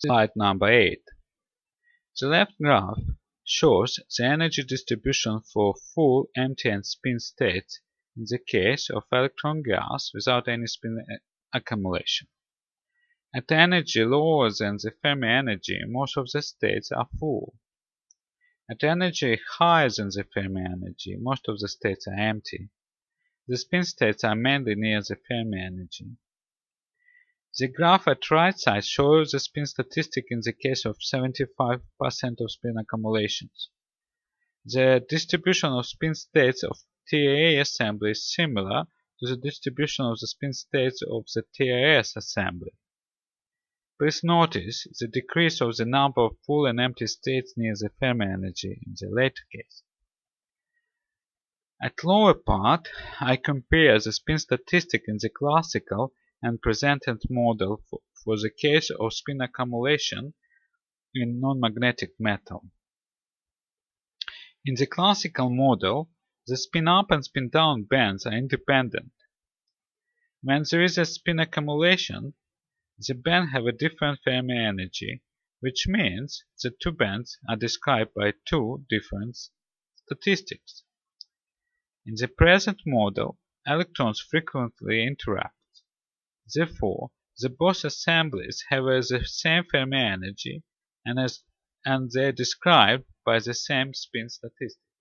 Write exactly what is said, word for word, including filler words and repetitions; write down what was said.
Slide number eight. The left graph shows the energy distribution for full, empty and spin states in the case of electron gas without any spin accumulation. At energy lower than the Fermi energy, most of the states are full. At energy higher than the Fermi energy, most of the states are empty. The spin states are mainly near the Fermi energy. The graph at right side shows the spin statistic in the case of seventy-five percent of spin accumulations. The distribution of spin states of T A A assembly is similar to the distribution of the spin states of the T A S assembly. Please notice the decrease of the number of full and empty states near the Fermi energy in the later case. At lower part, I compare the spin statistic in the classical and presented model for, for the case of spin accumulation in non-magnetic metal. In the classical model, the spin up and spin down bands are independent. When there is a spin accumulation, the bands have a different Fermi energy, which means the two bands are described by two different statistics. In the present model, electrons frequently interact. Therefore, the both assemblies have the same Fermi energy and, as, and they are described by the same spin statistic.